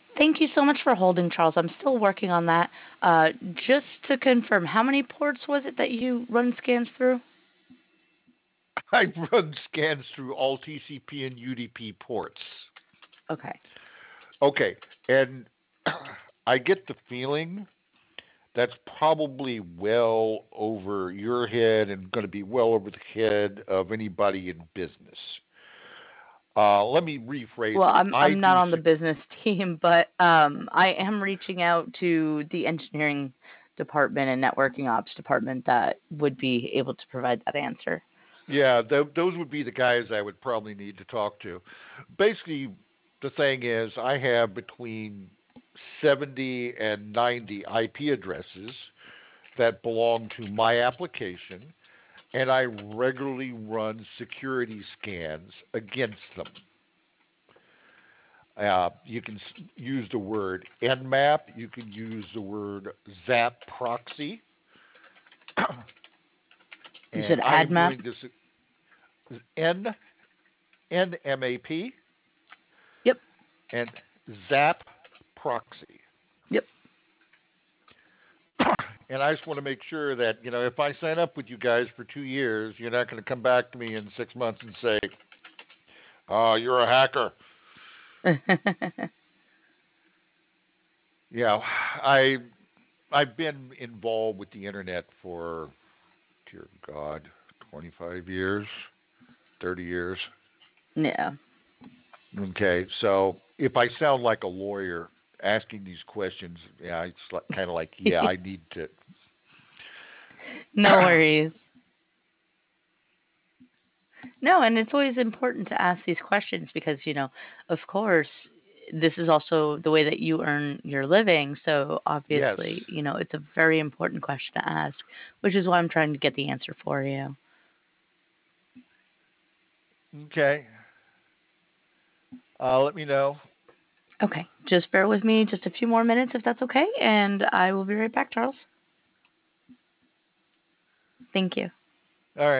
Thank you so much for holding, Charles. I'm still working on that. Just to confirm, how many ports was it that you run scans through? I run scans through all TCP and UDP ports. Okay. Okay, and I get the feeling that's probably well over your head and going to be well over the head of anybody in business. Let me rephrase Well, it. I I'm not do on the business team, but I am reaching out to the engineering department and networking ops department that would be able to provide that answer. Yeah, those would be the guys I would probably need to talk to. Basically, the thing is, I have between 70 and 90 IP addresses that belong to my application, and I regularly run security scans against them. You can use the word Nmap, you can use the word Zap proxy, You and said I am AdMap? doing this N NMAP Yep. and Zap proxy. Yep. And I just want to make sure that, if I sign up with you guys for 2 years, you're not going to come back to me in 6 months and say, "Oh, you're a hacker." Yeah, I I've been involved with the internet for, dear God, 25 years, 30 years. Yeah. Okay, so if I sound like a lawyer asking these questions, yeah, it's kind of like, yeah, I need to. No worries. No, and it's always important to ask these questions because, of course, this is also the way that you earn your living. So Yes. obviously, it's a very important question to ask, which is why I'm trying to get the answer for you. Okay. Let me know. Okay, just bear with me just a few more minutes if that's okay, and I will be right back, Charles. Thank you. All right.